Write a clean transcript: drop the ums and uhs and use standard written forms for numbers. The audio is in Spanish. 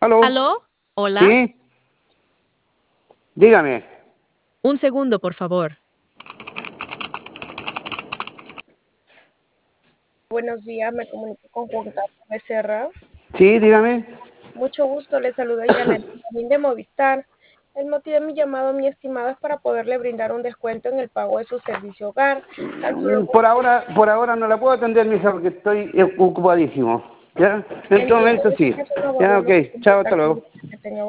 ¿Aló? ¿Aló? ¿Hola? ¿Sí? Dígame. Un segundo, por favor. Buenos días, me comunico con Juan Carlos Becerra. Sí, dígame. Mucho gusto, le saluda Janet Benjamín de Movistar. El motivo de mi llamado, mi estimado, es para poderle brindar un descuento en el pago de su servicio hogar. Tan solo Por ahora no la puedo atender, mija, porque estoy ocupadísimo. ¿Ya? En este entiendo, momento sí. en caso nos Ya, ok. volvemos a Chao, hasta contactar con luego. usted, que tenga